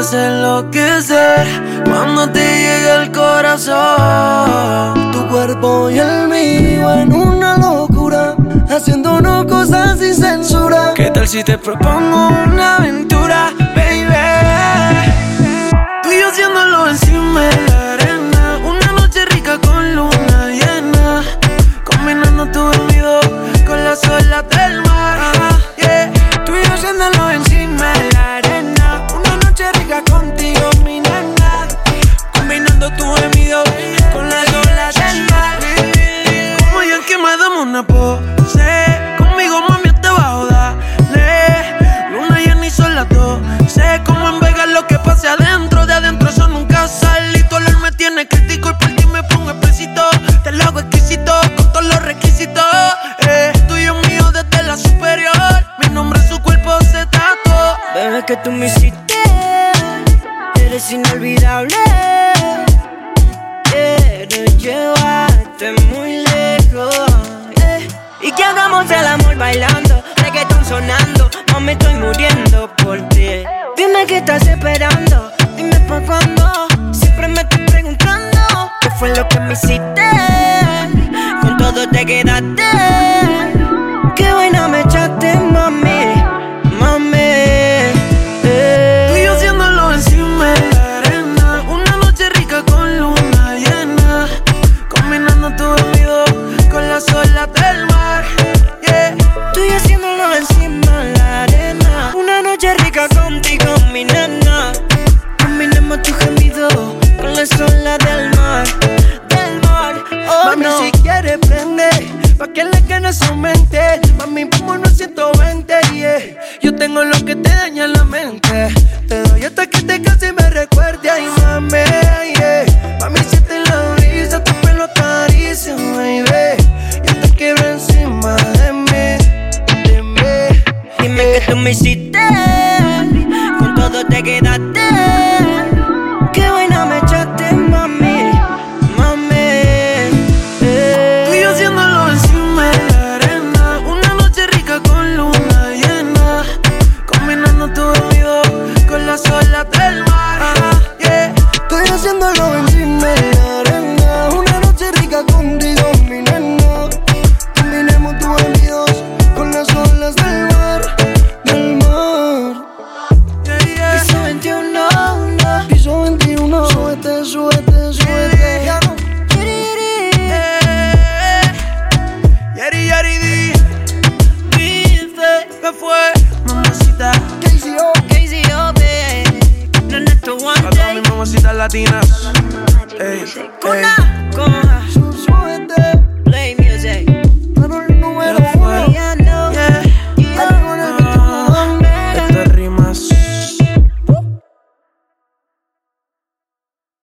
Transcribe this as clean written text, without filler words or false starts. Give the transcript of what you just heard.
vas a enloquecer cuando te llegue el corazón. Tu cuerpo y el mío en una locura, haciéndonos cosas sin censura. ¿Qué tal si te propongo una aventura, baby? Tú y yo haciéndolo encima de la arena, una noche rica con luna llena, combinando tu dormido con las olas del mar. Yeah. Tú y yo haciéndolo encima de la arena, una noche rica contigo, mi nena, combinando tu gemido con las olas del mar. Como yo que me damos una pose, conmigo mami te bajo, dale. Luna llena y son las 12, como en Vegas lo que pase adentro, de adentro eso nunca sale. Y tu olor me tiene crítico y por ti me pongo explícito. Te lo hago exquisito con todos los requisitos. Tuyo mío desde la superior, mi nombre en su cuerpo se tatuó. Bebé, que tú me hiciste, eres inolvidable. Quiero llevarte muy lejos, y que hagamos el amor bailando, reggaetón sonando. Mami, estoy muriendo por ti. Dime qué estás esperando, dime pa' cuándo. Siempre me estoy preguntando qué fue lo que me hiciste. Con todo te quedaste. Qué buena me echaste, mami, mami. Tú y yo haciéndolo encima de la arena, una noche rica con luna llena, combinando tu dormido con las olas del mar. Yeah. Tú y yo haciéndolo encima de la arena, una noche rica contigo, mi nena. Combinemos tu gemido con las olas del mar, del mar. Oh, Mami, no. si quieres prende, pa' que le gane su mente. Mami, vámonos 120, yeah. Yo tengo lo que te daña la mente. Te doy hasta que te canses y me recuerde, ay mami, yeah. Mami, siente la brisa, tu pelo acaricia, baby. Yo te quiero encima de mí, de mí. Dime que tú me hiciste, con todo te quedaste. Qué buena me echaste, mami, mami. Tú y yo haciéndolo encima de la arena, una noche rica con luna llena, combinando tu dormido con las olas del mar. Yeah. Estoy haciéndolo encima de la arena, una noche rica contigo, mi nena. Combinemos tus amigos con las olas del mar, del mar. Yeah, yeah. Piso 21, no. Piso 21, súbete, súbete, súbete. Yari, yari, di. Dice que fue mamacita. KCO, KCO, baby. No neto one A todas day. mis mamacitas latinas. Ey, ey. Con A, con A. súbete.